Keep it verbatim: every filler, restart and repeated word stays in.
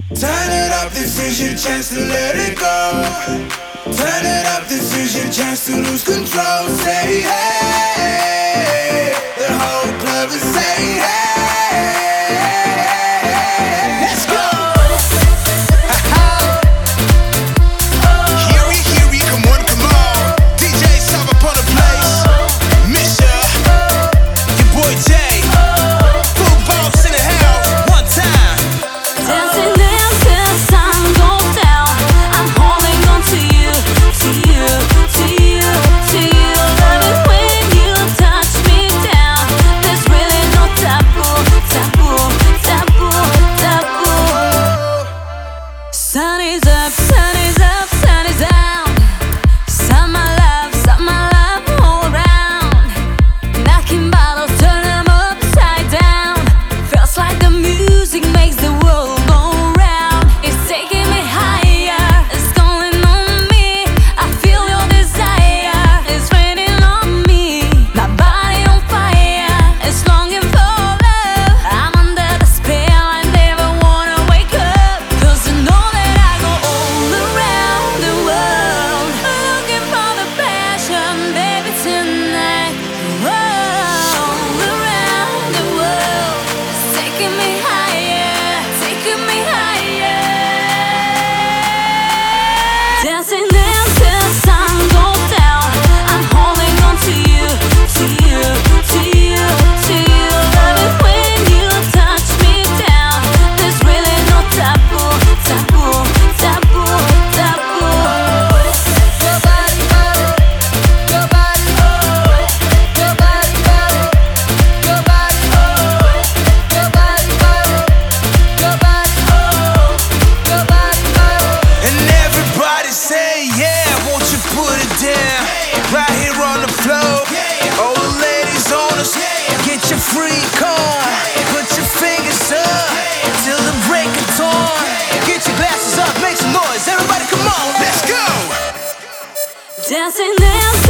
Turn it up, this is your chance to let it go. Turn it up, this is your chance to lose control. Say hey, the whole club is saying hey. Let's go. Here we, here we, come on, come on. D J Sub up on the place. Misha, your boy Jay. Full boss in the house, one time. Dancing until the sun goes down. I'm holding on to you, to you, to you, to you. Love it when you touch me down. There's really no taboo, taboo, taboo, taboo. Sun is up, sun is up, sun is out. Summer love, summer love all around. Knocking bottles, turn them upside down. Feels like the music makes the world go round. It's taking me higher, it's calling on me. I feel your desire, it's raining on me. My body on fire, it's longing for love. I'm under the spell, I never wanna wake up. Cause I know that I go all around the world, looking for the passion, baby, tonight. All around the world, it's taking me higher, taking me higher. Dancing until the sun goes down. I'm holding on to you, to you, to you, to you. Love it when you touch me down. There's really no taboo, taboo, taboo, taboo. Your body, your body, your body, your body, your body, your body, your body. And everybody say yeah, won't you put it down? Right here on the floor. All the ladies on us, get your freak on. Put your fingers up till the break of dawn. Get your glasses up, make some noise. Everybody come on, let's go. Dancing, dancing.